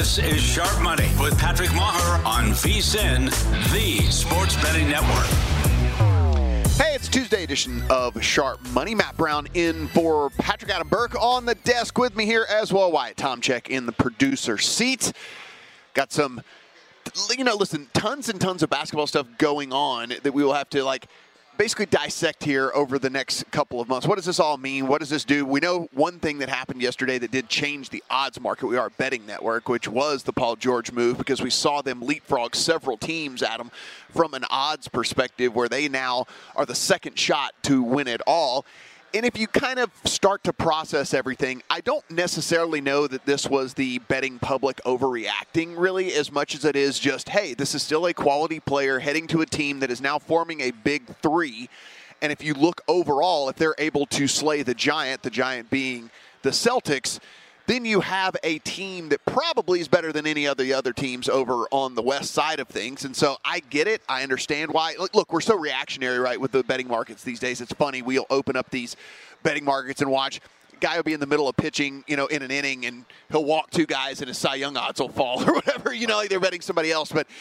This is Sharp Money with Patrick Maher on VSiN, the sports betting network. Hey, it's Tuesday edition of Sharp Money. Matt Brown in for Patrick Adam Burke on the desk with me here as well. Wyatt Tomchek in the producer seat. Got some, listen, tons and tons of basketball stuff going on that we will have to, basically dissect here over the next couple of months. What does this all mean? What does this do? We know one thing that happened yesterday that did change the odds market. We are a betting network, which was the Paul George move, because we saw them leapfrog several teams, Adam, from an odds perspective, where they now are the second shot to win it all. And if you kind of start to process everything, I don't necessarily know that this was the betting public overreacting really as much as it is just, hey, this is still a quality player heading to a team that is now forming a big three. And if you look overall, if they're able to slay the giant being the Celtics, then you have a team that probably is better than any of the other teams over on the west side of things. And so I get it. I understand why. Look, we're so reactionary, right, with the betting markets these days. It's funny. We'll open up these betting markets and watch. A guy will be in the middle of pitching, in an inning, and he'll walk two guys and his Cy Young odds will fall or whatever. They're betting somebody else. But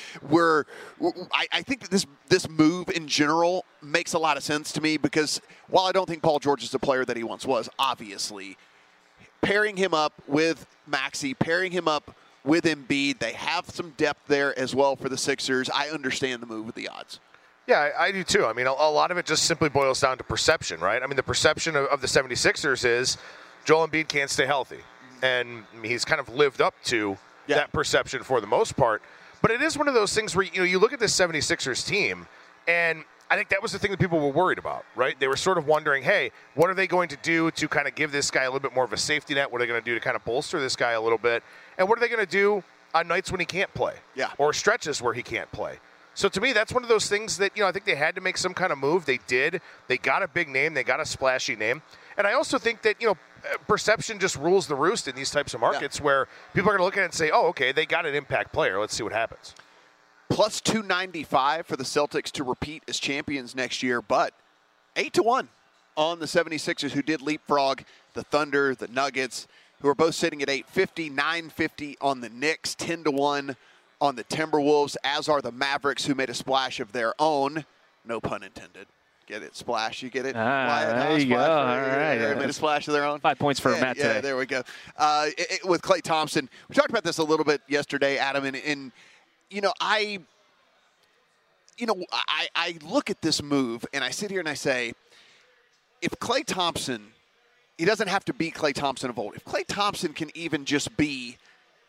I think that this move in general makes a lot of sense to me, because while I don't think Paul George is the player that he once was, obviously, pairing him up with Maxey, pairing him up with Embiid, they have some depth there as well for the Sixers. I understand the move with the odds. Yeah, I do too. I mean, a lot of it just simply boils down to perception, right? I mean, the perception of the 76ers is Joel Embiid can't stay healthy. And he's kind of lived up to that perception for the most part. But it is one of those things where, you look at this 76ers team, and I think that was the thing that people were worried about, right? They were sort of wondering, hey, what are they going to do to kind of give this guy a little bit more of a safety net? What are they going to do to kind of bolster this guy a little bit? And what are they going to do on nights when he can't play? Yeah. Or stretches where he can't play? So to me, that's one of those things that, I think they had to make some kind of move. They did. They got a big name. They got a splashy name. And I also think that, perception just rules the roost in these types of markets where people are going to look at it and say, oh, okay, they got an impact player. Let's see what happens. Plus 295 for the Celtics to repeat as champions next year, but 8-1 on the 76ers, who did leapfrog the Thunder, the Nuggets, who are both sitting at 850, 950 on the Knicks, 10-1 on the Timberwolves, as are the Mavericks, who made a splash of their own. No pun intended. Get it? Splash. You get it? There you go. All right. They made a splash of their own. 5 points for Matt today. Yeah, there we go. With Klay Thompson, we talked about this a little bit yesterday, Adam, and I look at this move and I sit here and I say, if Klay Thompson, he doesn't have to be Klay Thompson of old. If Klay Thompson can even just be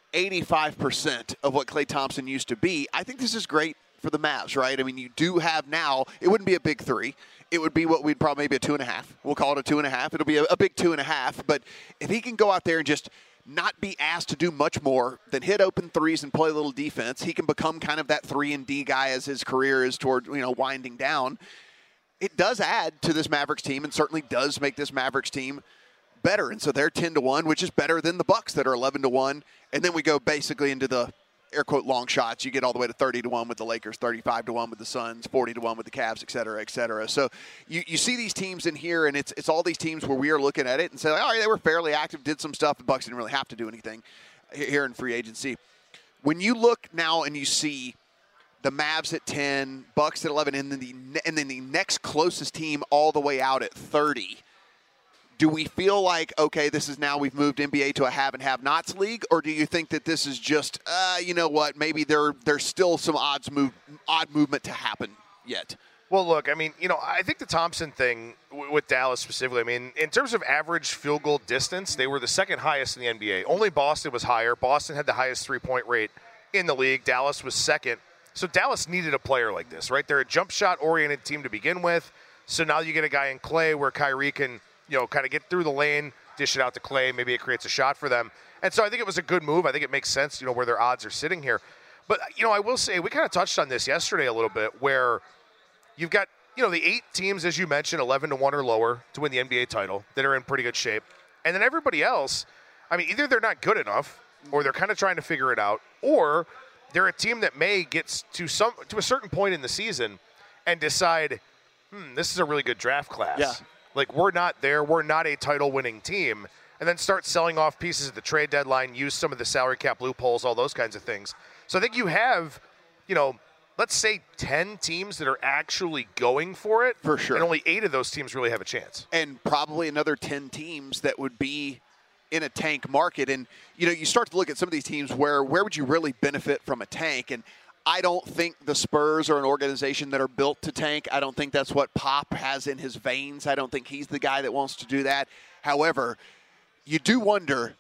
85% of what Klay Thompson used to be, I think this is great for the Mavs, right? I mean, you do have now, it wouldn't be a big three. It would be what we'd probably maybe a 2.5. We'll call it a 2.5. It'll be a big 2.5. But if he can go out there and just not be asked to do much more than hit open threes and play a little defense, he can become kind of that 3-and-D guy as his career is toward, winding down. It does add to this Mavericks team and certainly does make this Mavericks team better. And so they're 10-1, which is better than the Bucks that are 11-1. And then we go basically into the air quote long shots. You get all the way to 30-1 with the Lakers, 35-1 with the Suns, 40-1 with the Cavs, et cetera, et cetera. So you see these teams in here, and it's all these teams where we are looking at it and say, all right, they were fairly active, did some stuff. The Bucks didn't really have to do anything here in free agency. When you look now and you see the Mavs at 10, Bucks at 11, and then the next closest team all the way out at 30, do we feel like, okay, this is now we've moved NBA to a have and have-nots league, or do you think that this is just, you know what, maybe there's still some odd movement to happen yet? Well, look, I mean, I think the Thompson thing with Dallas specifically, I mean, in terms of average field goal distance, they were the second highest in the NBA. Only Boston was higher. Boston had the highest three-point rate in the league. Dallas was second. So Dallas needed a player like this, right? They're a jump shot-oriented team to begin with. So now you get a guy in Klay where Kyrie can kind of get through the lane, dish it out to Klay. Maybe it creates a shot for them. And so I think it was a good move. I think it makes sense, where their odds are sitting here. But, I will say, we kind of touched on this yesterday a little bit, where you've got, the 8 teams, as you mentioned, 11-1 or lower to win the NBA title that are in pretty good shape. And then everybody else, I mean, either they're not good enough or they're kind of trying to figure it out, or they're a team that may get to a certain point in the season and decide, this is a really good draft class. Yeah. Like, we're not there. We're not a title-winning team. and then start selling off pieces at the trade deadline, use some of the salary cap loopholes, all those kinds of things. So I think you have, let's say 10 teams that are actually going for it. For sure. And only 8 of those teams really have a chance. And probably another 10 teams that would be in a tank market. And, you start to look at some of these teams where would you really benefit from a tank? And I don't think the Spurs are an organization that are built to tank. I don't think that's what Pop has in his veins. I don't think he's the guy that wants to do that. However, you do wonder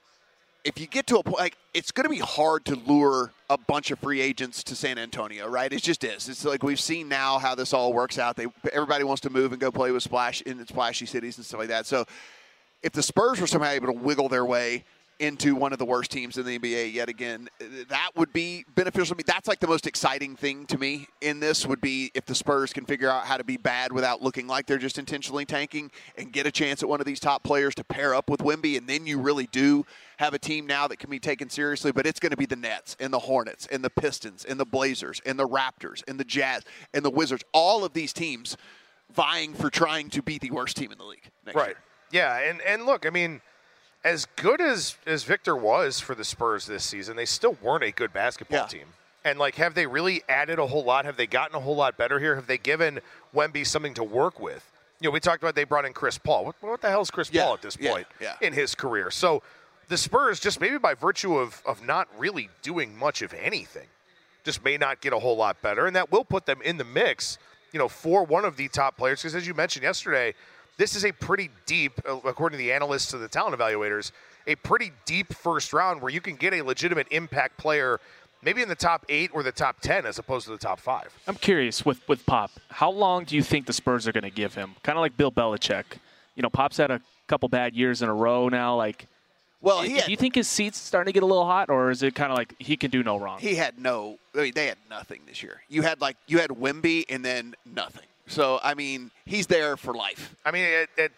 if you get to a point, it's going to be hard to lure a bunch of free agents to San Antonio, right? It just is. It's like we've seen now how this all works out. Everybody wants to move and go play with splashy cities and stuff like that. So if the Spurs were somehow able to wiggle their way into one of the worst teams in the NBA yet again, that would be beneficial to me. That's like the most exciting thing to me in this would be if the Spurs can figure out how to be bad without looking like they're just intentionally tanking and get a chance at one of these top players to pair up with Wemby, and then you really do have a team now that can be taken seriously. But it's going to be the Nets and the Hornets and the Pistons and the Blazers and the Raptors and the Jazz and the Wizards, all of these teams vying for trying to be the worst team in the league next year. Yeah, and look, I mean, as good as Victor was for the Spurs this season, they still weren't a good basketball team. And, have they really added a whole lot? Have they gotten a whole lot better here? Have they given Wemby something to work with? We talked about they brought in Chris Paul. What the hell is Chris Paul at this point in his career? So the Spurs, just maybe by virtue of not really doing much of anything, just may not get a whole lot better. And that will put them in the mix, for one of the top players. Because as you mentioned yesterday, this is a pretty deep, according to the analysts and the talent evaluators, a pretty deep first round where you can get a legitimate impact player maybe in the top 8 or the top 10 as opposed to the top 5. I'm curious with Pop, how long do you think the Spurs are going to give him? Kind of like Bill Belichick. Pop's had a couple bad years in a row now. Do you think his seat's starting to get a little hot, or is it kind of like he can do no wrong? They had nothing this year. You had Wemby and then nothing. So, he's there for life. At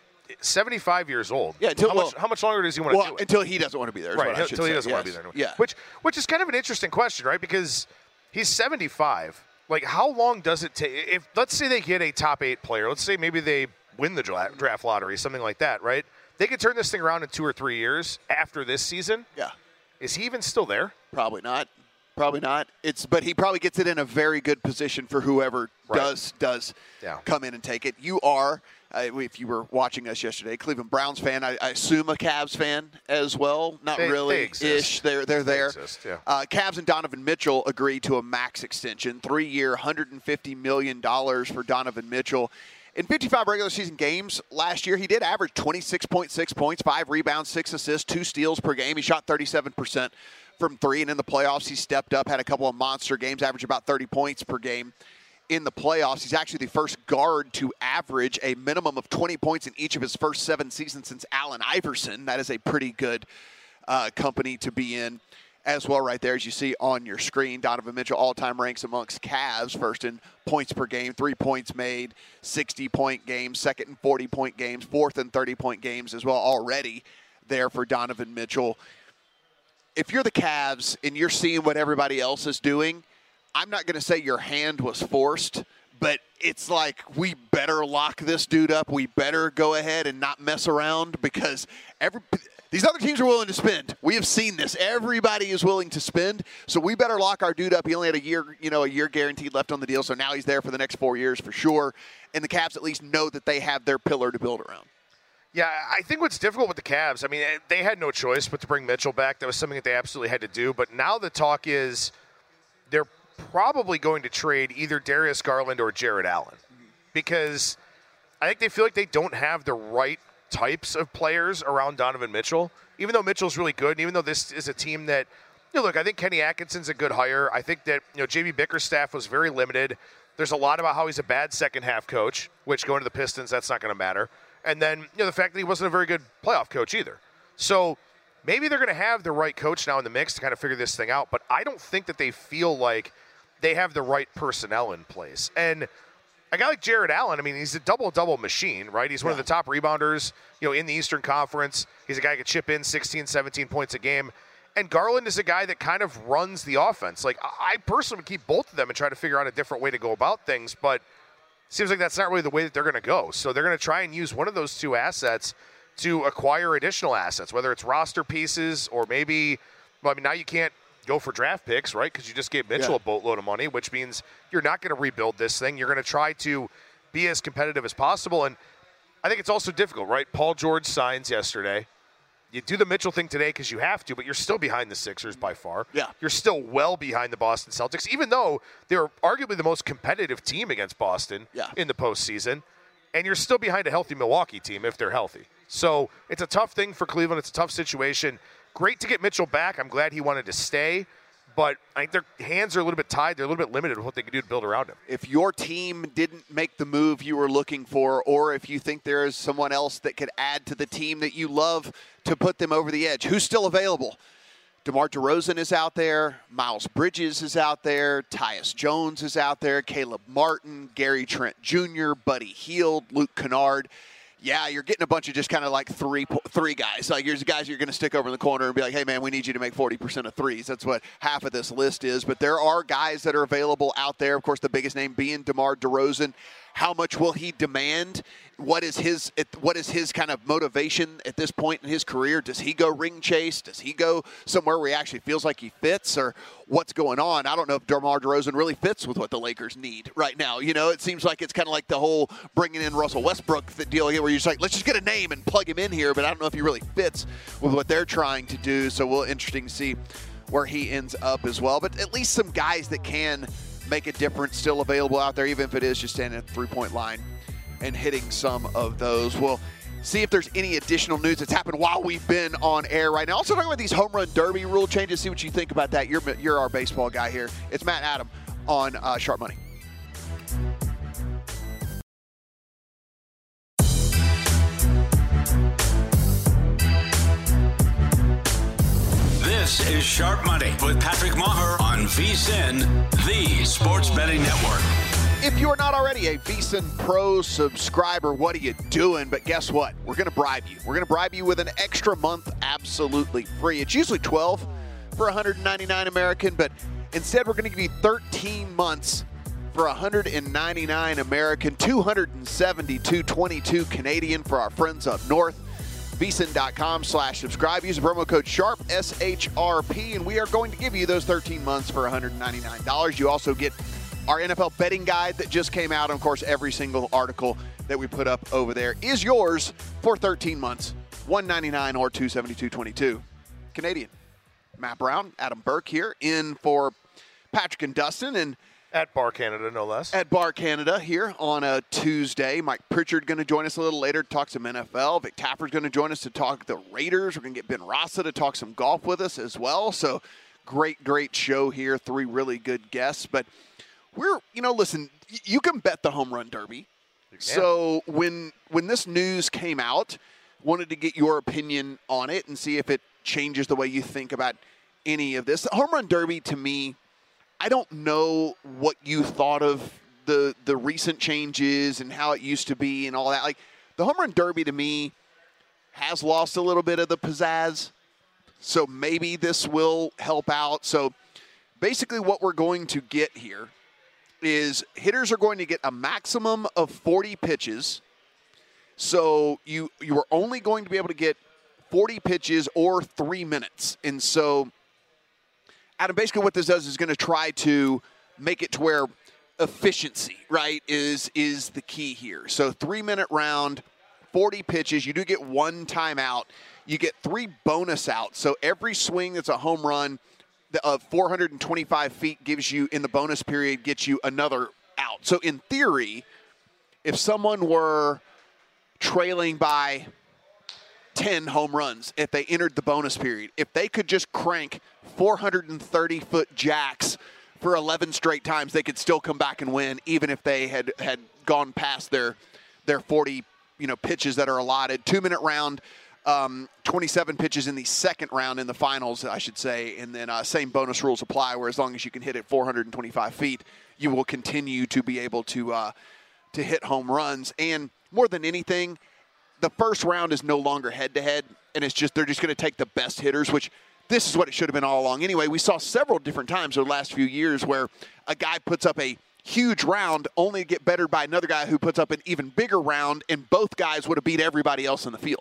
75 years old, how much longer does he want to do it? Until he doesn't want to be there. Right, until he doesn't want to be there. Yeah. Which is kind of an interesting question, right? Because he's 75. How long does it take? If let's say they get a top 8 player, let's say maybe they win the draft lottery, something like that, right? They could turn this thing around in 2 or 3 years after this season. Yeah. Is he even still there? Probably not. But he probably gets it in a very good position for whoever does come in and take it. You are, if you were watching us yesterday, Cleveland Browns fan. I assume a Cavs fan as well. Not really. They're there. They exist, yeah. Cavs and Donovan Mitchell agreed to a max extension, 3-year, $150 million for Donovan Mitchell. In 55 regular season games last year, he did average 26.6 points, 5 rebounds, 6 assists, 2 steals per game. He shot 37% from 3, and in the playoffs, he stepped up, had a couple of monster games, averaged about 30 points per game in the playoffs. He's actually the first guard to average a minimum of 20 points in each of his first 7 seasons since Allen Iverson. That is a pretty good company to be in as well right there, as you see on your screen. Donovan Mitchell all-time ranks amongst Cavs, first in points per game, 3 points made, 60-point games, second in 40-point games, fourth in 30-point games as well already there for Donovan Mitchell. If you're the Cavs and you're seeing what everybody else is doing, I'm not going to say your hand was forced, but it's like we better lock this dude up. We better go ahead and not mess around because these other teams are willing to spend. We have seen this. Everybody is willing to spend, so we better lock our dude up. He only had a year guaranteed left on the deal, so now he's there for the next 4 years for sure. And the Cavs at least know that they have their pillar to build around. Yeah, I think what's difficult with the Cavs, they had no choice but to bring Mitchell back. That was something that they absolutely had to do. But now the talk is they're probably going to trade either Darius Garland or Jared Allen because I think they feel like they don't have the right types of players around Donovan Mitchell. Even though Mitchell's really good, and even though this is a team that, look, I think Kenny Atkinson's a good hire. I think that, J.B. Bickerstaff was very limited. There's a lot about how he's a bad second-half coach, which going to the Pistons, that's not going to matter. And then, the fact that he wasn't a very good playoff coach either. So maybe they're going to have the right coach now in the mix to kind of figure this thing out, but I don't think that they feel like they have the right personnel in place. And a guy like Jared Allen, he's a double-double machine, right? He's one of the top rebounders, in the Eastern Conference. He's a guy who could chip in 16, 17 points a game. And Garland is a guy that kind of runs the offense. I personally would keep both of them and try to figure out a different way to go about things, but seems like that's not really the way that they're going to go. So they're going to try and use one of those two assets to acquire additional assets, whether it's roster pieces or maybe, well, I mean, now you can't go for draft picks, right? Because you just gave Mitchell a boatload of money, which means you're not going to rebuild this thing. You're going to try to be as competitive as possible. And I think it's also difficult, right? Paul George signs yesterday. You do the Mitchell thing today because you have to, but you're still behind the Sixers by far. Yeah. You're still well behind the Boston Celtics, even though they're arguably the most competitive team against Boston in the postseason. And you're still behind a healthy Milwaukee team if they're healthy. So it's a tough thing for Cleveland. It's a tough situation. Great to get Mitchell back. I'm glad he wanted to stay. But I think their hands are a little bit tied. They're a little bit limited with what they can do to build around him. If your team didn't make the move you were looking for, or if you think there is someone else that could add to the team that you love to put them over the edge, who's still available? DeMar DeRozan is out there. Miles Bridges is out there. Tyus Jones is out there. Caleb Martin, Gary Trent Jr., Buddy Hield, Luke Kennard. Yeah, you're getting a bunch of just kind of like three guys. Like, here's guys you're going to stick over in the corner and be like, hey, man, we need you to make 40% of threes. That's what half of this list is. But there are guys that are available out there. Of course, the biggest name being DeMar DeRozan. How much will he demand? What is his kind of motivation at this point in his career? Does he go ring chase? Does he go somewhere where he actually feels like he fits? Or what's going on? I don't know if DeMar DeRozan really fits with what the Lakers need right now. You know, it seems like it's kind of like the whole bringing in Russell Westbrook deal here, where you're just like, let's just get a name and plug him in here. But I don't know if he really fits with what they're trying to do. So we'll interesting to see where he ends up as well. But at least some guys that can make a difference still available out there, even if it is just standing at the three-point line and hitting some of those. We'll see if there's any additional news that's happened while we've been on air right now. Also talking about these home run derby rule changes. See what you think about that. You're our baseball guy here. It's Matt Adam on Sharp Money. This is Sharp Money with Patrick Maher on VSiN, the Sports Betting Network. If you are not already a VSiN Pro subscriber, what are you doing? But guess what? We're going to bribe you. We're going to bribe you with an extra month absolutely free. It's usually $12 for $199 American, but instead we're going to give you 13 months for $199 American, $272.22 Canadian for our friends up north. VSiN.com/subscribe. Use the promo code SHARP, SHRP, and we are going to give you those 13 months for $199. You also get our NFL betting guide that just came out. And, of course, every single article that we put up over there is yours for 13 months, $199 or $272.22 Canadian. Matt Brown, Adam Burke here in for Patrick and Dustin. And at Bar Canada, no less. At Bar Canada here on a Tuesday. Mike Pritchard going to join us a little later to talk some NFL. Vic Taffer's going to join us to talk the Raiders. We're going to get Ben Rasa to talk some golf with us as well. So great show here. 3 really good guests. But we're, listen, you can bet the home run derby. So when this news came out, wanted to get your opinion on it and see if it changes the way you think about any of this. The home run derby, to me, I don't know what you thought of the recent changes and how it used to be and all that. Like, the home run derby to me has lost a little bit of the pizzazz. So maybe this will help out. So basically what we're going to get here is hitters are going to get a maximum of 40 pitches. So you are only going to be able to get 40 pitches or 3 minutes. And so Adam, basically what this does is going to try to make it to where efficiency, right, is the key here. So 3-minute round, 40 pitches. You do get 1 timeout. You get 3 bonus outs. So every swing that's a home run of 425 feet gives you, in the bonus period, gets you another out. So in theory, if someone were trailing by 10 home runs, if they entered the bonus period, if they could just crank 430-foot jacks for 11 straight times, they could still come back and win, even if they had gone past their 40 pitches that are allotted. 2-minute round, 27 pitches in the second round in the finals, I should say, and then same bonus rules apply, where as long as you can hit it 425 feet, you will continue to be able to hit home runs. And more than anything, the first round is no longer head-to-head, and they're just going to take the best hitters, which this is what it should have been all along. Anyway, we saw several different times over the last few years where a guy puts up a huge round only to get bettered by another guy who puts up an even bigger round, and both guys would have beat everybody else in the field.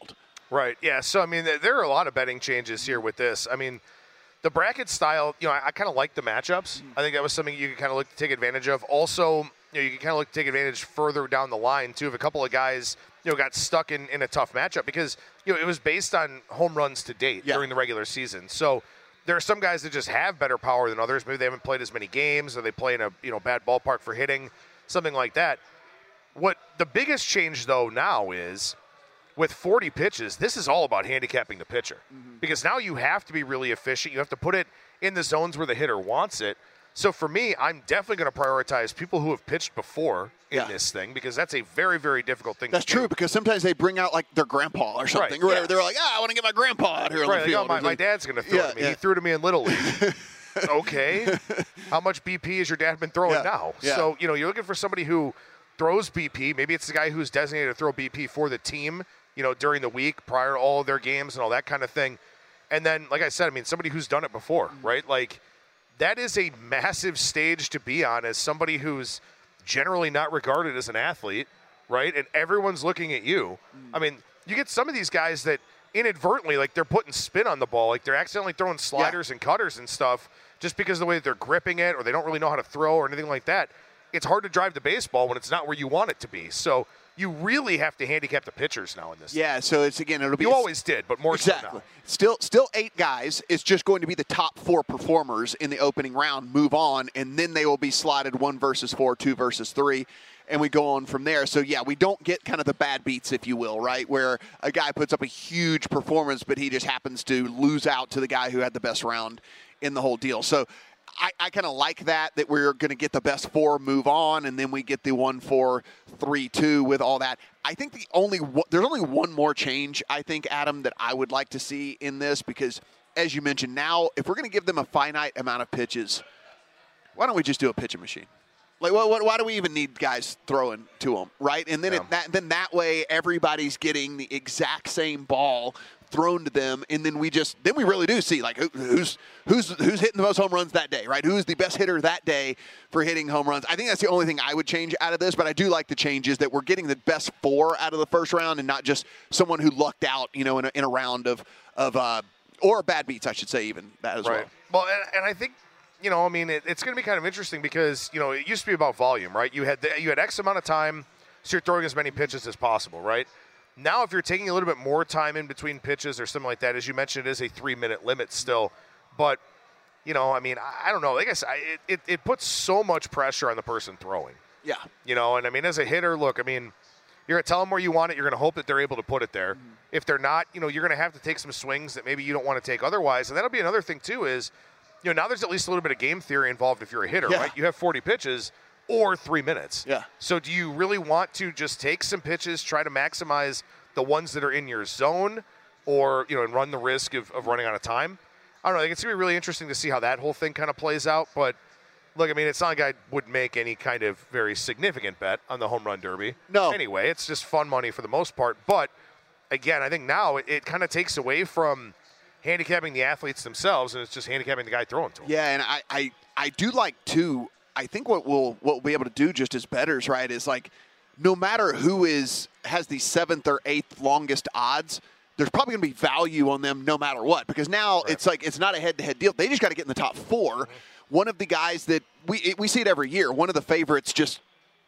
Right. Yeah. So I mean, there are a lot of betting changes here with this. I mean, the bracket style, I kind of like the matchups. I think that was something you could kind of look to take advantage of. Also, you can kind of look to take advantage further down the line, too, if a couple of guys, got stuck in a tough matchup because, it was based on home runs to date during the regular season. So there are some guys that just have better power than others. Maybe they haven't played as many games or they play in a, bad ballpark for hitting, something like that. What the biggest change, though, now is with 40 pitches, this is all about handicapping the pitcher because now you have to be really efficient. You have to put it in the zones where the hitter wants it. So for me, I'm definitely going to prioritize people who have pitched before in this thing because that's a very, very difficult thing to do. That's true because sometimes they bring out like their grandpa or something or whatever. They're like, I want to get my grandpa out here on the field. My dad's going to throw to me. He threw to me in Little League. Okay. How much BP has your dad been throwing now? Yeah. So, you're looking for somebody who throws BP. Maybe it's the guy who's designated to throw BP for the team, during the week prior to all of their games and all that kind of thing. And then, like I said, somebody who's done it before, right? Like, that is a massive stage to be on as somebody who's generally not regarded as an athlete, right? And everyone's looking at you. You get some of these guys that inadvertently, like they're putting spin on the ball, like they're accidentally throwing sliders and cutters and stuff just because of the way that they're gripping it or they don't really know how to throw or anything like that. It's hard to drive the baseball when it's not where you want it to be. So you really have to handicap the pitchers now in this. Yeah, so it's it'll be. You always did, but more so now. Still 8 guys. It's just going to be the top 4 performers in the opening round move on, and then they will be slotted 1 versus 4, 2 versus 3, and we go on from there. So we don't get kind of the bad beats, if you will, right, where a guy puts up a huge performance, but he just happens to lose out to the guy who had the best round in the whole deal. So I kind of like that we're going to get the best 4 move on, and then we get the 1, 4, 3, 2 with all that. I think there's only one more change, I think, Adam, that I would like to see in this because, as you mentioned, now if we're going to give them a finite amount of pitches, why don't we just do a pitching machine? Like, why do we even need guys throwing to them, right? And then that way everybody's getting the exact same ball thrown to them, and then we really do see like who's hitting the most home runs that day, right? Who's the best hitter that day for hitting home runs? I think that's the only thing I would change out of this, but I do like the changes that we're getting the best 4 out of the first round and not just someone who lucked out, in a round of or bad beats, I should say, even that as well. Well, and I think it's going to be kind of interesting because it used to be about volume, right? You had X amount of time, so you're throwing as many pitches as possible, right? Now, if you're taking a little bit more time in between pitches or something like that, as you mentioned, it is a 3-minute limit still. But, I don't know. Like I said, it puts so much pressure on the person throwing. Yeah. And as a hitter, look, you're going to tell them where you want it. You're going to hope that they're able to put it there. If they're not, you're going to have to take some swings that maybe you don't want to take otherwise. And that'll be another thing, too, is, now there's at least a little bit of game theory involved if you're a hitter, right? You have 40 pitches or 3 minutes. Yeah. So do you really want to just take some pitches, try to maximize the ones that are in your zone or, and run the risk of running out of time? I don't know. I think it's going to be really interesting to see how that whole thing kind of plays out. But, look, it's not like I would make any kind of very significant bet on the home run derby. No. Anyway, it's just fun money for the most part. But, again, I think now it kind of takes away from handicapping the athletes themselves, and it's just handicapping the guy throwing to them. Yeah, and I do like, too, I think what we'll be able to do just as bettors, right, is like no matter who has the 7th or 8th longest odds, there's probably going to be value on them no matter what because now it's like it's not a head-to-head deal. They just got to get in the top 4. One of the guys that we see it every year, one of the favorites just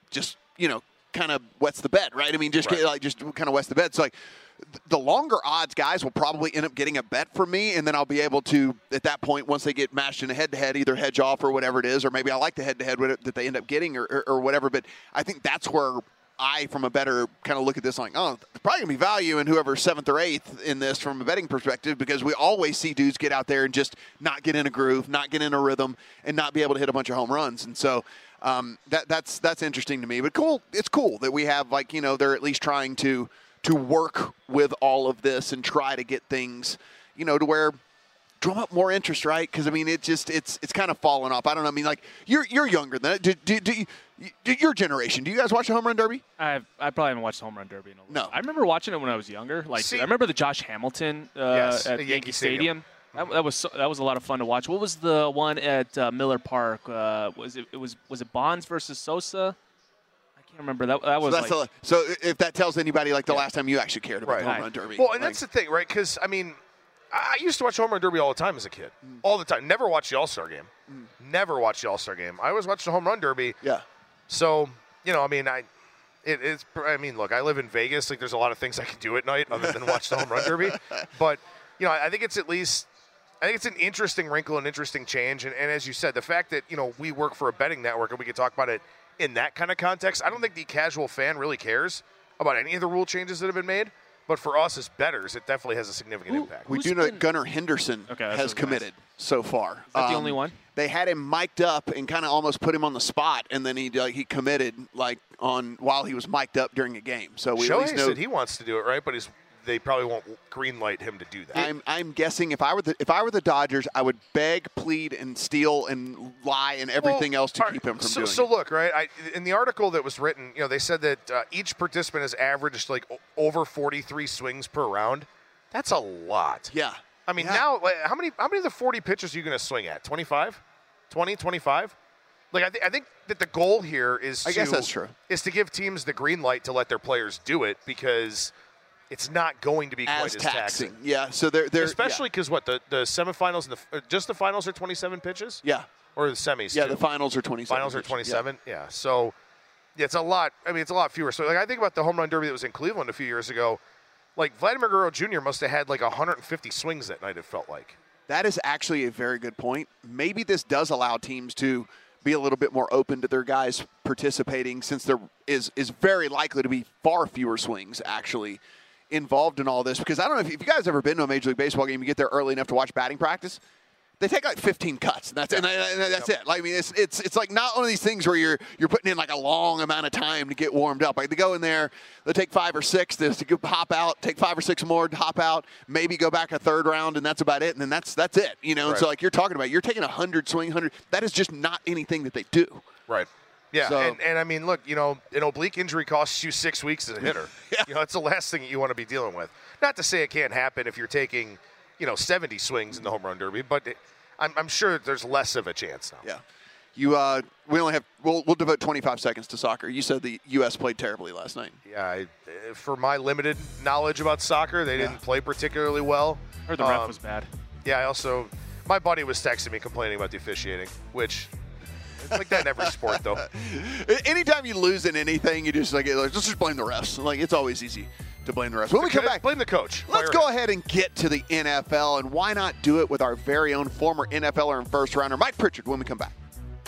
kind of wets the bed, right? Just kind of wets the bed. So like the longer odds guys will probably end up getting a bet from me, and then I'll be able to, at that point, once they get matched in a head-to-head, either hedge off or whatever it is, or maybe I like the head-to-head that they end up getting or whatever. But I think that's where I, from a bettor, kind of look at this like, there's probably going to be value in whoever's 7th or 8th in this from a betting perspective because we always see dudes get out there and just not get in a groove, not get in a rhythm, and not be able to hit a bunch of home runs. And so that's interesting to me. But cool, it's cool that we have, they're at least trying to work with all of this and try to get things, to where drum up more interest, right? Because it's kind of fallen off. I don't know. You're younger than it. Do your generation? Do you guys watch the Home Run Derby? I probably haven't watched the Home Run Derby in a while. No. I remember watching it when I was younger. I remember the Josh Hamilton at Yankee Stadium. That was a lot of fun to watch. What was the one at Miller Park? Was it Bonds versus Sosa? I can't remember. That was so if that tells anybody, like the last time you actually cared about the home run derby. Well, and that's the thing, right? Because, I mean, I used to watch home run derby all the time as a kid. All the time. Never watched the All-Star game. Never watched the All-Star game. I always watched the home run derby. Yeah. So, I mean, look, I live in Vegas. Like, there's a lot of things I can do at night other than watch the home run derby. But, I think it's an interesting wrinkle, an interesting change. And as you said, the fact that, we work for a betting network and we can talk about it in that kind of context, I don't think the casual fan really cares about any of the rule changes that have been made. But for us as bettors, it definitely has a significant impact. We do know that Gunnar Henderson has committed so far. Is that the only one? They had him mic'd up and kind of almost put him on the spot, and then he committed while he was mic'd up during a game. So we Shohei said he wants to do it, right? But they probably won't green light him to do that. I'm guessing if I were the Dodgers, I would beg, plead, and steal and lie and everything else to keep him from doing it. So look, right? In the article that was written, they said that each participant has averaged over 43 swings per round. That's a lot. Yeah. I mean, now how many of the 40 pitches are you going to swing at? 25? 20, 25? Like I think that the goal here is guess that's true. Is to give teams the green light to let their players do it because it's not going to be quite as taxing. Yeah, so they're especially because the semifinals and just the finals are 27 pitches. Yeah, or the semis. Yeah, too? The finals are 27. Finals are 27. Yeah. So it's a lot. I mean, it's a lot fewer. So I think about the home run derby that was in Cleveland a few years ago. Like Vladimir Guerrero Jr. must have had 150 swings that night. It felt like. That is actually a very good point. Maybe this does allow teams to be a little bit more open to their guys participating, since there is very likely to be far fewer swings actually involved in all this. Because I don't know if you guys ever been to a Major League Baseball game, you get there early enough to watch batting practice. They take 15 cuts, and that's it. Like, I mean, it's like not one of these things where you're putting in a long amount of time to get warmed up. Like, they go in there, they take 5 or 6 to hop out, take 5 or 6 more to hop out, maybe go back a third round, and that's about it. And then that's it. Right. And so you're talking about, you're taking 100 swing, 100. That is just not anything that they do. Right. Yeah, so, and I mean, look, an oblique injury costs you 6 weeks as a hitter. Yeah. It's the last thing you want to be dealing with. Not to say it can't happen if you're taking, 70 swings in the home run derby, but I'm sure there's less of a chance now. Yeah. We'll devote 25 seconds to soccer. You said the U.S. played terribly last night. Yeah, for my limited knowledge about soccer, they didn't play particularly well. Or the ref was bad. Yeah, my buddy was texting me complaining about the officiating, which it's like that in every sport, though. Anytime you lose in anything, you just let's just blame the refs. It's always easy to blame the refs. When we come back, blame the coach. Let's go ahead and get to the NFL, and why not do it with our very own former NFLer and first rounder, Mike Pritchard, when we come back.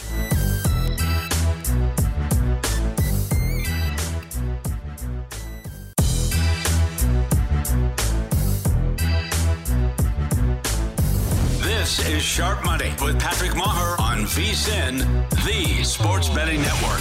This is Sharp Money with Patrick Maher on VSiN, the Sports Betting Network.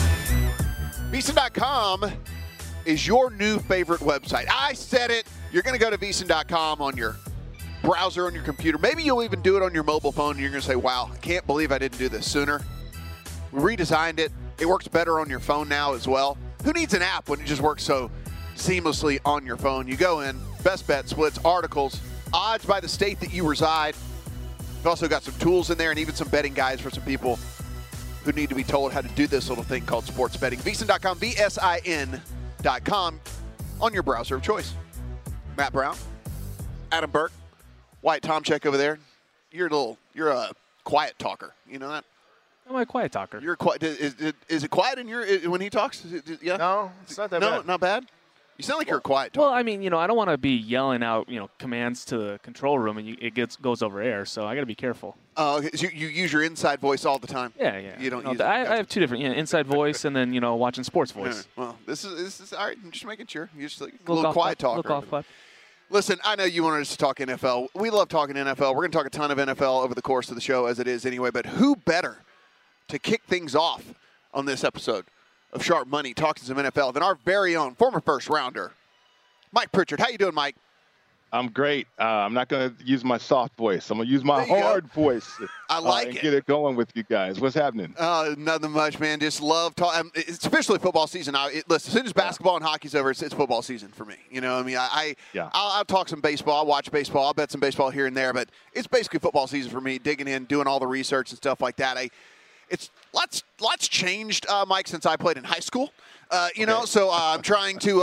VSiN.com is your new favorite website. I said it. You're going to go to VSiN.com on your browser, on your computer. Maybe you'll even do it on your mobile phone, and you're going to say, wow, I can't believe I didn't do this sooner. We redesigned it. It works better on your phone now as well. Who needs an app when it just works so seamlessly on your phone? You go in, best bet splits, articles, odds by the state that you reside. We've also got some tools in there and even some betting guides for some people who need to be told how to do this little thing called sports betting. VSiN.com, VSIN.com, on your browser of choice. Matt Brown, Adam Burke, Wyatt Tomczyk over there. You're a quiet talker. You know that? I'm a quiet talker. You're quiet. Is it quiet when he talks? Yeah. No, it's not that bad. No, not bad. You sound like you're a quiet talker. Well, I mean, I don't want to be yelling out, commands to the control room, and it goes over air. So I got to be careful. Oh, okay. So you use your inside voice all the time. Yeah. You don't use. I have two different, inside voice and then watching sports voice. Yeah. Well, this is all right. I'm just making sure. You're just a little quiet talker. Listen, I know you wanted us to talk NFL. We love talking NFL. We're going to talk a ton of NFL over the course of the show, as it is anyway. But who better to kick things off on this episode of Sharp Money, talking some NFL, than our very own former first rounder, Mike Pritchard? How you doing, Mike? I'm great. I'm not going to use my soft voice. I'm going to use my hard voice. I like and it. Get it going with you guys. What's happening? Nothing much, man. Just love talking. It's officially football season now. Listen, as soon as basketball and hockey's over, it's football season for me. You know what I mean? I'll talk some baseball. I'll watch baseball. I'll bet some baseball here and there. But it's basically football season for me, digging in, doing all the research and stuff like that. It's lots changed, Mike, since I played in high school. So I'm trying to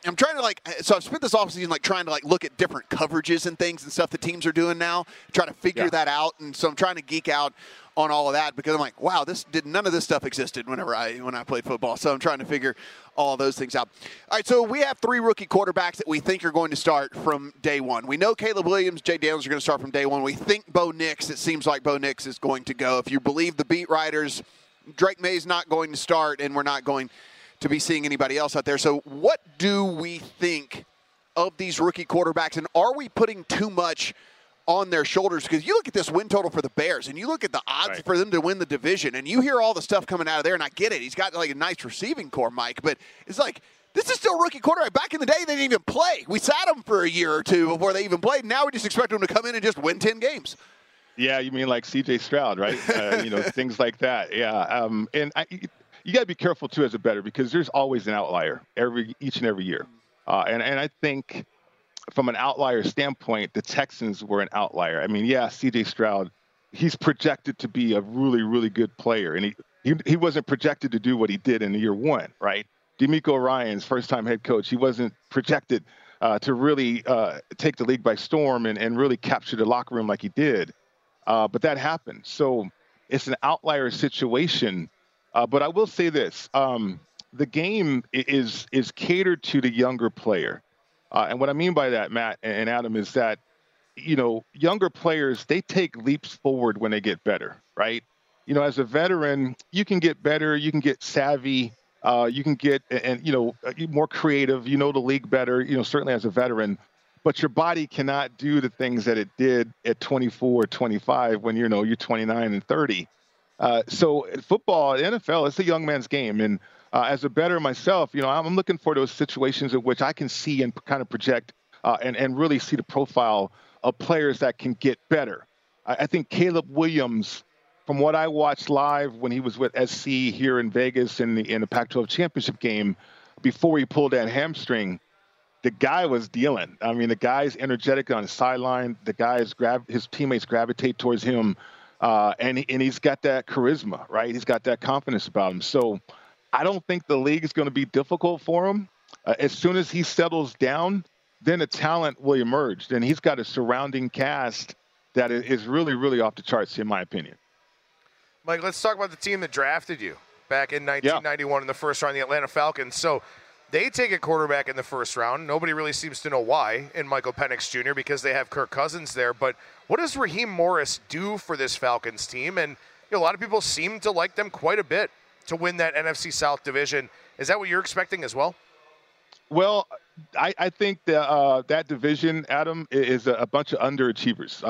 so I've spent this offseason trying to look at different coverages and things and stuff that teams are doing now, try to figure that out. And so I'm trying to geek out on all of that because I'm like, wow, none of this stuff existed when I played football. So I'm trying to figure all of those things out. All right, so we have 3 rookie quarterbacks that we think are going to start from day one. We know Caleb Williams, Jay Daniels are going to start from day one. We think Bo Nix, it seems like Bo Nix is going to go. If you believe the beat writers, Drake May's not going to start, and we're not going to be seeing anybody else out there. So what do we think of these rookie quarterbacks, and are we putting too much on their shoulders? Because you look at this win total for the Bears, and you look at the odds for them to win the division, and you hear all the stuff coming out of there, and I get it. He's got a nice receiving core, Mike, but it's this is still a rookie quarterback. Back in the day, they didn't even play. We sat them for a year or two before they even played. Now we just expect them to come in and just win 10 games. Yeah, you mean like C.J. Stroud, right? Things like that. Yeah, you got to be careful, too, as a bettor, because there's always an outlier each and every year. And I think from an outlier standpoint, the Texans were an outlier. I mean, C.J. Stroud, he's projected to be a really, really good player. And he wasn't projected to do what he did in year one, right? DeMeco Ryans, first-time head coach, he wasn't projected to really take the league by storm and really capture the locker room like he did. But that happened. So it's an outlier situation. But I will say this. The game is catered to the younger player. And what I mean by that, Matt and Adam, is that, younger players, they take leaps forward when they get better, right? As a veteran, you can get better, you can get savvy, you can get, more creative, the league better, certainly as a veteran. But your body cannot do the things that it did at 24, 25 when, you're 29 and 30. So football, NFL, it's a young man's game. And as a bettor myself, I'm looking for those situations in which I can see and kind of project and really see the profile of players that can get better. I think Caleb Williams, from what I watched live when he was with SC here in Vegas in the Pac-12 championship game, before he pulled that hamstring, the guy was dealing. I mean, the guy's energetic on the sideline. The guys his teammates gravitate towards him. And he's got that charisma, right? He's got that confidence about him. So I don't think the league is going to be difficult for him. As soon as he settles down, then the talent will emerge. Then he's got a surrounding cast that is really, really off the charts, in my opinion. Mike, let's talk about the team that drafted you back in 1991 in the first round, the Atlanta Falcons. So they take a quarterback in the first round. Nobody really seems to know why in Michael Penix Jr. because they have Kirk Cousins there. But what does Raheem Morris do for this Falcons team? And a lot of people seem to like them quite a bit to win that NFC South division. Is that what you're expecting as well? Well, I think that division, Adam, is a bunch of underachievers.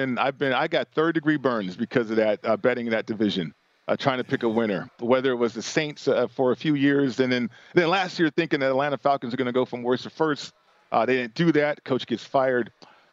I got third-degree burns because of that betting in that division. Trying to pick a winner, whether it was the Saints for a few years, and then last year thinking that Atlanta Falcons are going to go from worst to first. They didn't do that. Coach gets fired.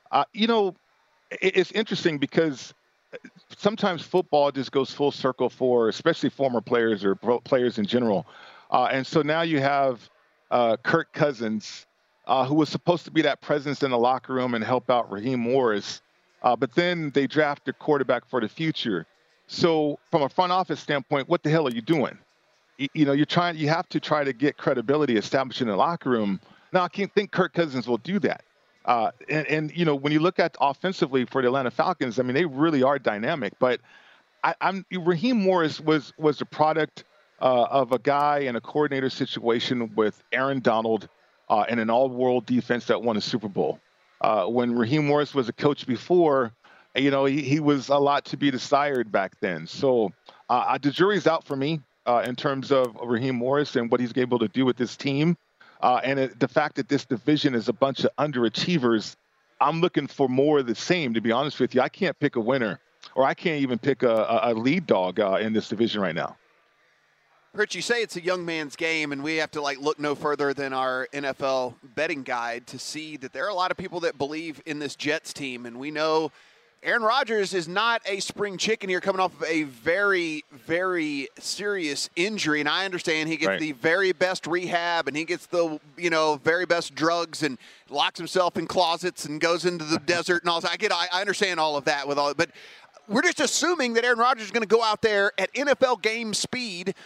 It's interesting because sometimes football just goes full circle for especially former players or players in general. And so now you have Kirk Cousins, who was supposed to be that presence in the locker room and help out Raheem Morris. But then they draft a quarterback for the future. So from a front office standpoint, what the hell are you doing? You have to try to get credibility established in the locker room. Now, I can't think Kirk Cousins will do that. And when you look at offensively for the Atlanta Falcons, I mean, they really are dynamic. But Raheem Morris was a product of a guy in a coordinator situation with Aaron Donald and an all-world defense that won a Super Bowl. When Raheem Morris was a coach before, he was a lot to be desired back then. So the jury's out for me in terms of Raheem Morris and what he's able to do with this team. And the fact that this division is a bunch of underachievers, I'm looking for more of the same, to be honest with you. I can't pick a winner, or I can't even pick a lead dog in this division right now. Rich, you say it's a young man's game, and we have to look no further than our NFL betting guide to see that there are a lot of people that believe in this Jets team, and we know Aaron Rodgers is not a spring chicken here, coming off of a very, very serious injury. And I understand he gets the very best rehab and he gets the, very best drugs and locks himself in closets and goes into the desert and all that. I understand all of that with all, but we're just assuming that Aaron Rodgers is going to go out there at NFL game speed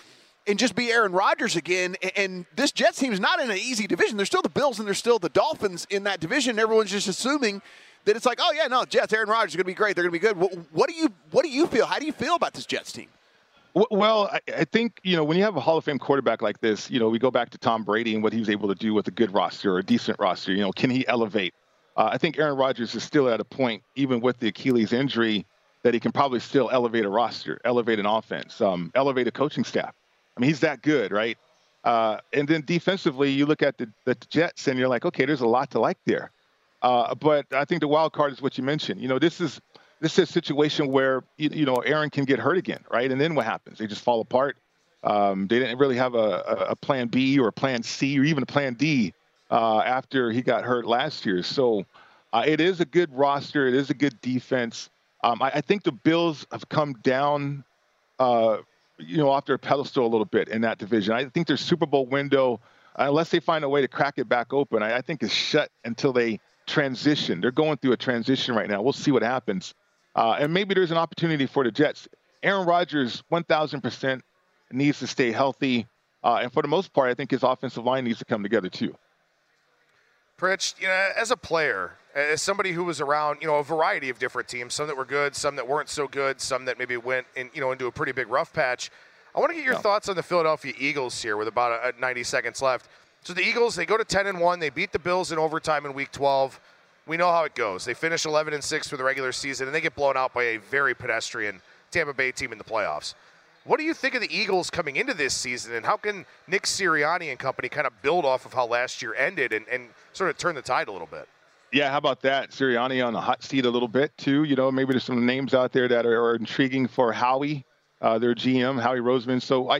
and just be Aaron Rodgers again. And this Jets team's not in an easy division. There's still the Bills and there's still the Dolphins in that division. Everyone's just assuming that it's like, oh yeah, no, Jets, Aaron Rodgers is going to be great. They're going to be good. What do you feel? How do you feel about this Jets team? Well, I think, when you have a Hall of Fame quarterback like this, we go back to Tom Brady and what he was able to do with a good roster or a decent roster. Can he elevate? I think Aaron Rodgers is still at a point, even with the Achilles injury, that he can probably still elevate a roster, elevate an offense, elevate a coaching staff. I mean, he's that good, right? And then defensively, you look at the Jets and you're like, okay, there's a lot to like there. But I think the wild card is what you mentioned. This is a situation where, Aaron can get hurt again, right? And then what happens? They just fall apart. They didn't really have a plan B or a plan C or even a plan D after he got hurt last year. So it is a good roster. It is a good defense. I think the Bills have come down, off their pedestal a little bit in that division. I think their Super Bowl window, unless they find a way to crack it back open, I think is shut until they transition. They're going through a transition right now. We'll see what happens. And maybe there's an opportunity for the Jets. Aaron Rodgers, 1,000%, needs to stay healthy. And for the most part, I think his offensive line needs to come together too. Pritch, as a player, as somebody who was around, a variety of different teams, some that were good, some that weren't so good, some that maybe went into a pretty big rough patch. I want to get your thoughts on the Philadelphia Eagles here with about 90 seconds left. So the Eagles, they go to 10-1. They beat the Bills in overtime in Week 12. We know how it goes. They finish 11-6 for the regular season, and they get blown out by a very pedestrian Tampa Bay team in the playoffs. What do you think of the Eagles coming into this season, and how can Nick Sirianni and company kind of build off of how last year ended and sort of turn the tide a little bit? Yeah, how about that? Sirianni on the hot seat a little bit, too. Maybe there's some names out there that are intriguing for Howie, their GM, Howie Roseman. So,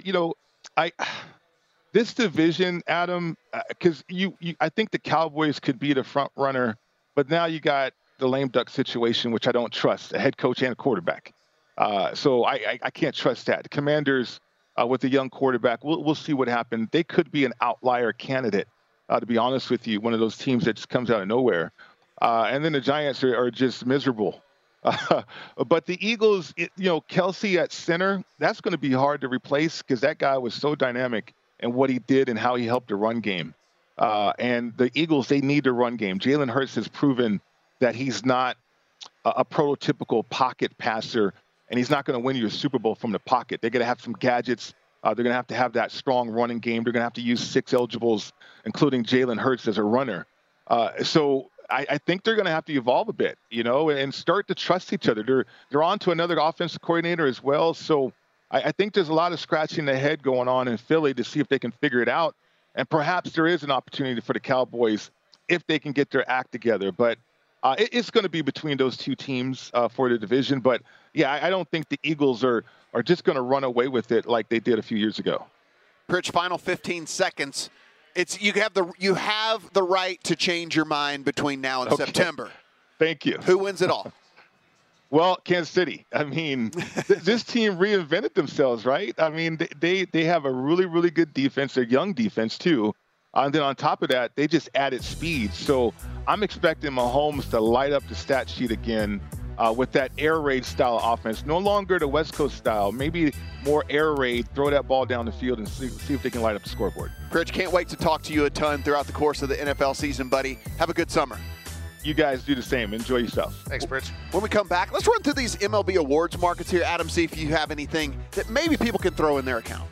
this division, Adam, because I think the Cowboys could be the front runner, but now you got the lame duck situation, which I don't trust, a head coach and a quarterback. So I can't trust that. The Commanders with a young quarterback, we'll see what happens. They could be an outlier candidate, to be honest with you, one of those teams that just comes out of nowhere. And then the Giants are just miserable. But the Eagles, Kelsey at center, that's going to be hard to replace because that guy was so dynamic in what he did and how he helped the run game. And the Eagles, they need the run game. Jalen Hurts has proven that he's not a prototypical pocket passer, and he's not going to win you a Super Bowl from the pocket. They're going to have some gadgets. They're going to have that strong running game. They're going to have to use 6 eligibles, including Jalen Hurts as a runner. So I think they're going to have to evolve a bit, and start to trust each other. They're on to another offensive coordinator as well. So I think there's a lot of scratching the head going on in Philly to see if they can figure it out. And perhaps there is an opportunity for the Cowboys if they can get their act together. But it's going to be between those two teams for the division. But, yeah, I don't think the Eagles are just going to run away with it like they did a few years ago. Pritch, final 15 seconds. You have the right to change your mind between now and September. Thank you. Who wins it all? Well, Kansas City. I mean, this team reinvented themselves, right? I mean, they have a really, really good defense, a young defense too. And then on top of that, they just added speed. So I'm expecting Mahomes to light up the stat sheet again with that air raid style offense. No longer the West Coast style, maybe more air raid, throw that ball down the field and see if they can light up the scoreboard. Pritch, can't wait to talk to you a ton throughout the course of the NFL season, buddy. Have a good summer. You guys do the same. Enjoy yourself. Thanks, Pritch. When we come back, let's run through these MLB awards markets here. Adam, see if you have anything that maybe people can throw in their account.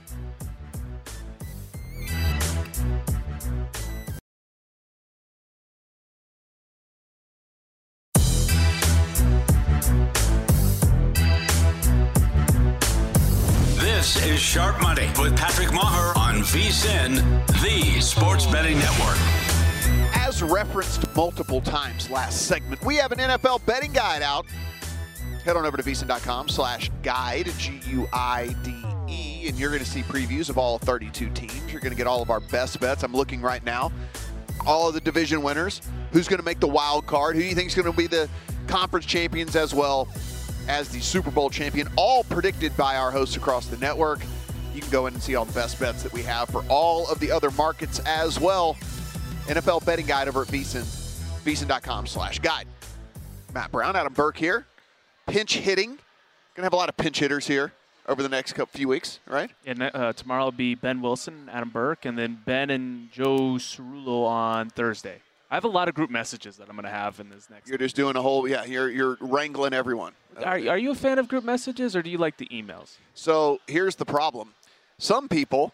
This is Sharp Money with Patrick Maher on VSiN, the Sports Betting Network. As referenced multiple times last segment, we have an NFL betting guide out. Head on over to VSiN.com/guide, G-U-I-D-E, and you're going to see previews of all 32 teams. You're going to get all of our best bets. I'm looking right now. All of the division winners. Who's going to make the wild card? Who do you think is going to be the conference champions as well as the Super Bowl champion? All predicted by our hosts across the network. You can go in and see all the best bets that we have for all of the other markets as well. NFL betting guide over at VSiN, VSiN.com/guide. Matt Brown, Adam Burke here. Pinch hitting. Going to have a lot of pinch hitters here over the next few weeks, right? And tomorrow will be Ben Wilson, Adam Burke, and then Ben and Joe Cerullo on Thursday. I have a lot of group messages that I'm going to have in this next. You're just doing a whole, you're wrangling everyone. Are you a fan of group messages, or do you like the emails? So here's the problem. Some people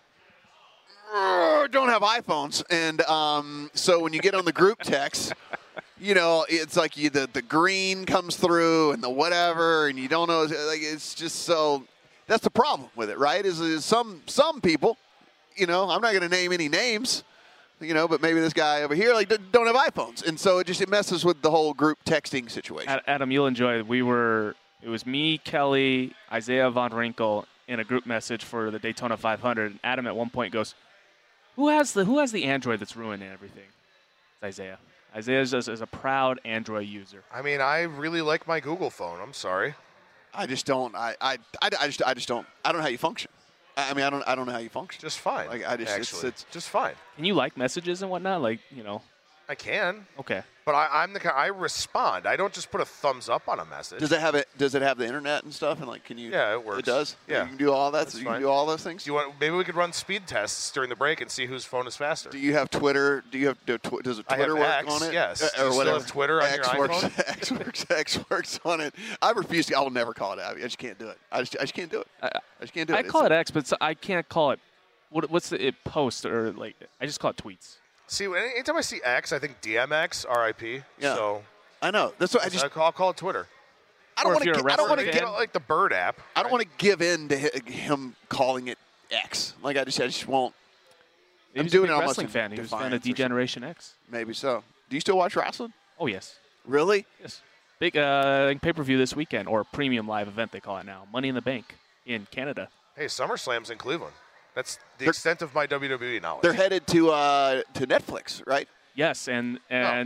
don't have iPhones, and so when you get on the group text, it's like the green comes through and the whatever, and you don't know. Like, it's just so. That's the problem with it, right? Is some people, I'm not going to name any names, but maybe this guy over here don't have iPhones, and so it messes with the whole group texting situation. Adam, you'll enjoy it. It was me, Kelly, Isaiah Von Rinkel in a group message for the Daytona 500. And Adam at one point goes, "Who has the Android that's ruining everything?" It's Isaiah. Isaiah is a proud Android user. I mean, I really like my Google phone. I'm sorry. I just don't. I just don't. I don't know how you function. I mean, I don't know how you function. Just fine. Like it's just fine. Can you like messages and whatnot? I can. Okay. But I'm the kind. I respond. I don't just put a thumbs up on a message. Does it have it? Does it have the internet and stuff? And can you? Yeah, it works. It does. Yeah, you can do all that. So you can do all those things. Maybe we could run speed tests during the break and see whose phone is faster. Do you have Twitter? Does Twitter work X, on it? Yes. Or do you whatever. still have Twitter on X your works, iPhone? X works on it. I refuse to. I will never call it out. I just can't do it. I just can't do it. I just can't do it. I call it X, but I can't call it. What's it post or I just call it tweets. See, anytime I see X, I think DMX, RIP. Yeah. So I know. That's what I'll call it Twitter. I don't want to get like the Bird app. I don't want to give in to him calling it X. I just won't. I'm doing it almost wrestling fan. He was a fan of D-Generation X. Maybe so. Do you still watch wrestling? Oh yes. Really? Yes. Big pay-per-view this weekend, or premium live event they call it now. Money in the Bank in Canada. Hey, SummerSlam's in Cleveland. That's the extent of my WWE knowledge. They're headed to Netflix, right? Yes, I'm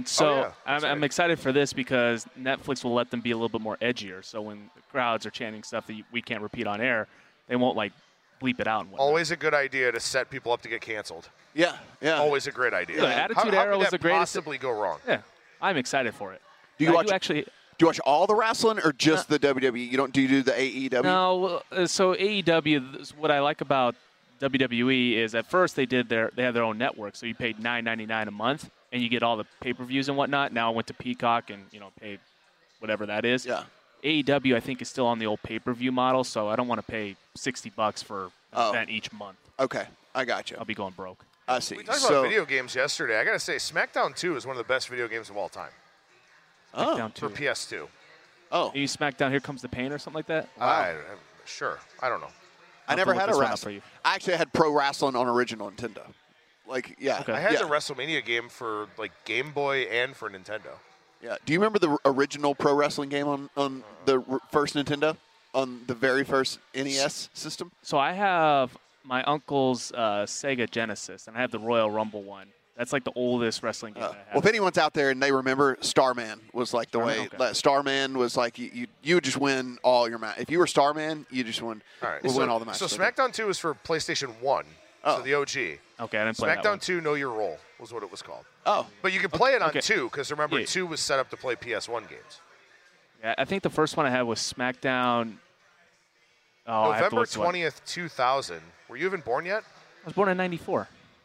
excited for this because Netflix will let them be a little bit more edgier. So when the crowds are chanting stuff that we can't repeat on air, they won't bleep it out. And whatnot. Always a good idea to set people up to get canceled. Yeah. Always a great idea. Yeah, Attitude Era was the greatest. Possibly go wrong? Yeah, I'm excited for it. Do you watch all the wrestling or just the WWE? Do you do the AEW? No. So AEW, what I like about WWE is at first they have their own network, so you paid $9.99 a month and you get all the pay-per-views and whatnot. Now I went to Peacock and paid whatever that is. Yeah. AEW I think is still on the old pay-per-view model, so I don't want to pay $60 for an event each month. Okay, I got you. I'll be going broke. I see. We talked about video games yesterday. I gotta say, SmackDown 2 is one of the best video games of all time. SmackDown 2. For PS2. Oh. Maybe SmackDown Here Comes the Pain or something like that? Wow. Sure. I don't know. I never had a wrestling. I actually had Pro Wrestling on original Nintendo. Okay. I had the WrestleMania game for Game Boy and for Nintendo. Yeah. Do you remember the original Pro Wrestling game on the first Nintendo? On the very first NES system? So I have my uncle's Sega Genesis, and I have the Royal Rumble one. That's the oldest wrestling game I have. Well, if anyone's out there and they remember, Starman was the way. Okay. Starman was you would just win all your matches. If you were Starman, you just win. All right. Win all the matches. So SmackDown 2 is for PlayStation 1. So the OG. Okay, I didn't play that one. SmackDown 2 Know Your Role was what it was called. Oh. But you can play it on 2 because remember 2 was set up to play PS1 games. Yeah, I think the first one I had was SmackDown. November 20th, 2000. Were you even born yet? I was born in 94.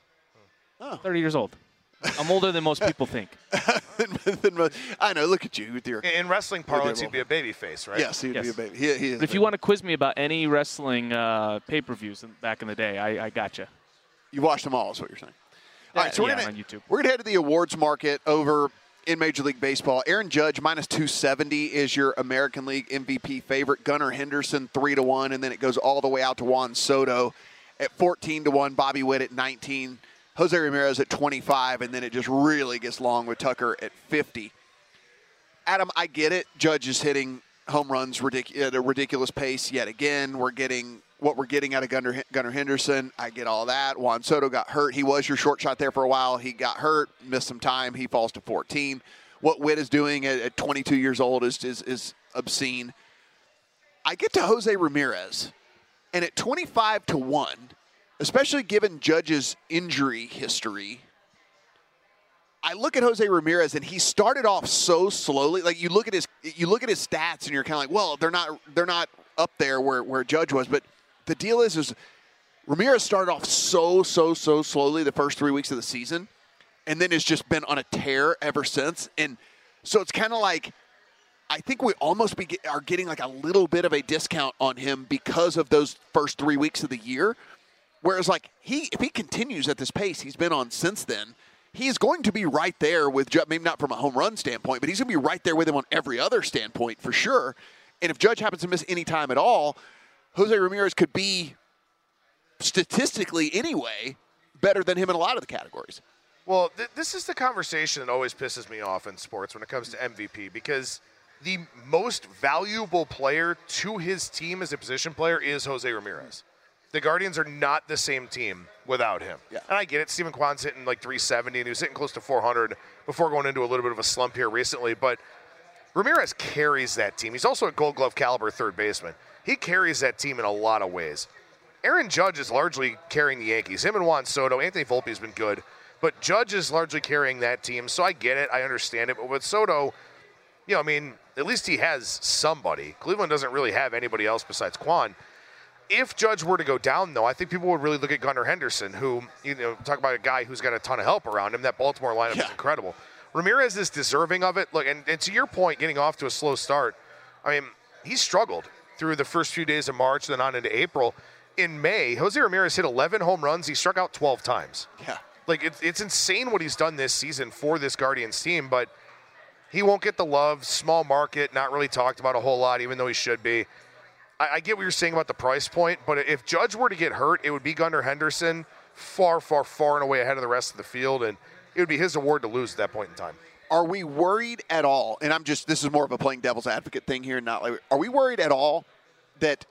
30 years old. I'm older than most people think. I know. Look at you with your. In wrestling parlance, he'd be a baby face, right? Yes, he'd be a baby. He is. But if you want to quiz me about any wrestling pay-per-views back in the day, I gotcha. You watched them all, is what you're saying. All right, so on YouTube. We're going to head to the awards market over in Major League Baseball. Aaron Judge minus 270 is your American League MVP favorite. Gunnar Henderson 3-1, and then it goes all the way out to Juan Soto at 14-1. Bobby Witt at 19. Jose Ramirez at 25, and then it just really gets long with Tucker at 50. Adam, I get it. Judge is hitting home runs at a ridiculous pace yet again. We're getting what we're getting out of Gunnar Henderson. I get all that. Juan Soto got hurt. He was your short shot there for a while. He got hurt, missed some time. He falls to 14. What Witt is doing at 22 years old is obscene. I get to Jose Ramirez, and at 25-1, especially given Judge's injury history, I look at Jose Ramirez, and he started off so slowly. You look at his stats, and you're kind of like, well, they're not up there where Judge was. But the deal is Ramirez started off so slowly the first 3 weeks of the season, and then has just been on a tear ever since. And so it's kind of like, I think we almost are getting like a little bit of a discount on him because of those first 3 weeks of the year. Whereas, like, if he continues at this pace he's been on since then, he's going to be right there with Judge, maybe not from a home run standpoint, but he's going to be right there with him on every other standpoint for sure. And if Judge happens to miss any time at all, Jose Ramirez could be, statistically anyway, better than him in a lot of the categories. Well, this is the conversation that always pisses me off in sports when it comes to MVP, because the most valuable player to his team as a position player is Jose Ramirez. The Guardians are not the same team without him. Yeah. And I get it. Steven Kwan's hitting like 370, and he was hitting close to 400 before going into a little bit of a slump here recently. But Ramirez carries that team. He's also a Gold Glove caliber third baseman. He carries that team in a lot of ways. Aaron Judge is largely carrying the Yankees. Him and Juan Soto. Anthony Volpe has been good. But Judge is largely carrying that team, so I get it. I understand it. But with Soto, you know, I mean, at least he has somebody. Cleveland doesn't really have anybody else besides Kwan. If Judge were to go down, though, I think people would really look at Gunnar Henderson, who, you know, talk about a guy who's got a ton of help around him. That Baltimore lineup is incredible. Ramirez is deserving of it. Look, and to your point, getting off to a slow start, I mean, he struggled through the first few days of March, then on into April. In May, Jose Ramirez hit 11 home runs. He struck out 12 times. Yeah. Like, it's insane what he's done this season for this Guardians team, but he won't get the love. Small market, not really talked about a whole lot, even though he should be. I get what you're saying about the price point, but if Judge were to get hurt, it would be Gunnar Henderson far and away ahead of the rest of the field, and it would be his award to lose at that point in time. Are we worried at all, and this is more of a playing devil's advocate thing here, not like, are we worried at all that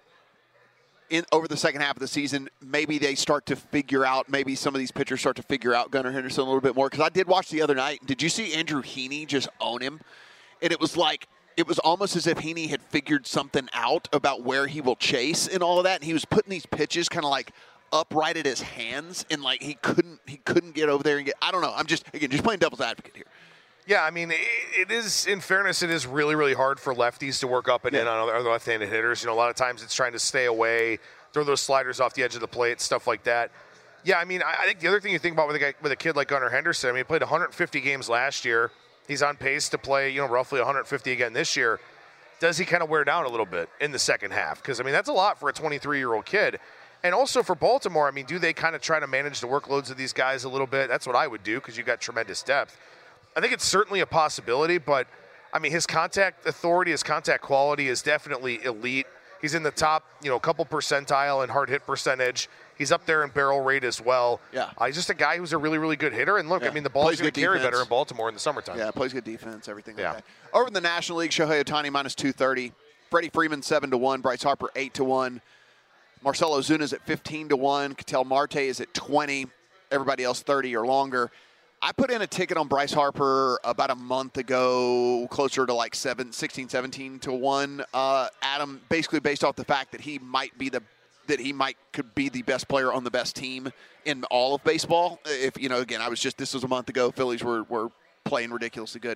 over the second half of the season, maybe they start to figure out, maybe some of these pitchers start to figure out Gunnar Henderson a little bit more? Because I did watch the other night. Did you see Andrew Heaney just own him? And it was almost as if Heaney had figured something out about where he will chase and all of that. And he was putting these pitches kind of like upright at his hands, and like he couldn't get over there and get. I don't know. I'm just playing devil's advocate here. Yeah, I mean, it is, in fairness, it is really, really hard for lefties to work up and in on other left-handed hitters. You know, a lot of times it's trying to stay away, throw those sliders off the edge of the plate, stuff like that. Yeah, I mean, I think the other thing you think about with a kid like Gunnar Henderson, I mean, he played 150 games last year. He's on pace to play, you know, roughly 150 again this year. Does he kind of wear down a little bit in the second half? Because, I mean, that's a lot for a 23-year-old kid. And also for Baltimore, I mean, do they kind of try to manage the workloads of these guys a little bit? That's what I would do, because you've got tremendous depth. I think it's certainly a possibility, but, I mean, his contact authority, his contact quality is definitely elite. He's in the top, you know, couple percentile in hard hit percentage. He's up there in barrel rate as well. Yeah. He's just a guy who's a really, really good hitter. And look, I mean, the ball is going to carry better in Baltimore in the summertime. Yeah, plays good defense, everything like that. Over in the National League, Shohei Ohtani minus 230. Freddie Freeman 7-1. Bryce Harper 8-1. Marcell Ozuna's at 15-1. Ketel Marte is at 20. Everybody else 30 or longer. I put in a ticket on Bryce Harper about a month ago, closer to like 17-1. Adam, basically based off the fact that he could be the best player on the best team in all of baseball. If you know, again, this was a month ago. Phillies were playing ridiculously good.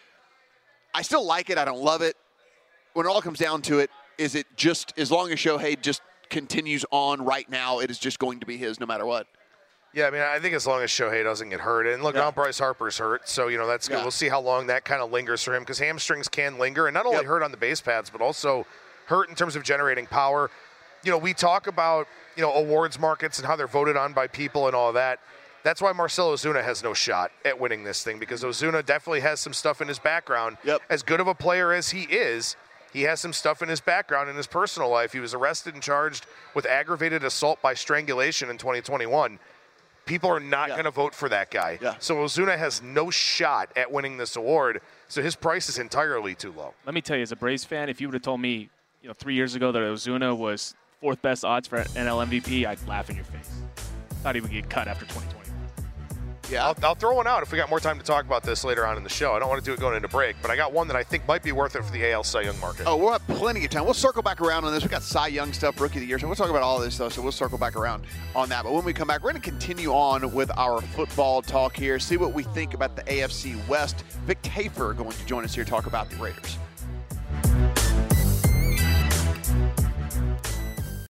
I still like it. I don't love it. When it all comes down to it, is it just as long as Shohei just continues on right now, it is just going to be his no matter what. Yeah, I mean, I think as long as Shohei doesn't get hurt. And look, now Bryce Harper's hurt, so, you know, that's good. We'll see how long that kind of lingers for him, because hamstrings can linger, and not only hurt on the base pads, but also hurt in terms of generating power. You know, we talk about, you know, awards markets and how they're voted on by people and all that. That's why Marcell Ozuna has no shot at winning this thing, because Ozuna definitely has some stuff in his background. As good of a player as he is, he has some stuff in his background in his personal life. He was arrested and charged with aggravated assault by strangulation in 2021. People are not going to vote for that guy. So Ozuna has no shot at winning this award, so his price is entirely too low. Let me tell you, as a Braves fan, if you would have told me, you know, 3 years ago that Ozuna was fourth best odds for NL MVP, I'd laugh in your face. Thought he would get cut after 2021. Yeah, I'll throw one out if we got more time to talk about this later on in the show. I don't want to do it going into break, but I got one that I think might be worth it for the AL Cy Young market. Oh, we'll have plenty of time. We'll circle back around on this. We got Cy Young stuff, Rookie of the Year. So we'll talk about all of this stuff. So we'll circle back around on that. But when we come back, we're going to continue on with our football talk here. See what we think about the AFC West. Vic Tafur going to join us here to talk about the Raiders.